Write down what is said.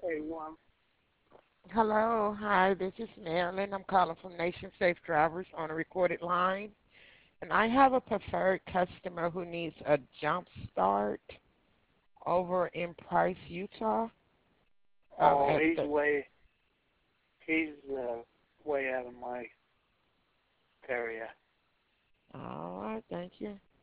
everyone. Hello, hi, this is Marilyn. I'm calling from Nation Safe Drivers on a recorded line. And I have a preferred customer who needs a jump start over in Price, Utah. Oh, At the, he's way out of my area. all right, thank you.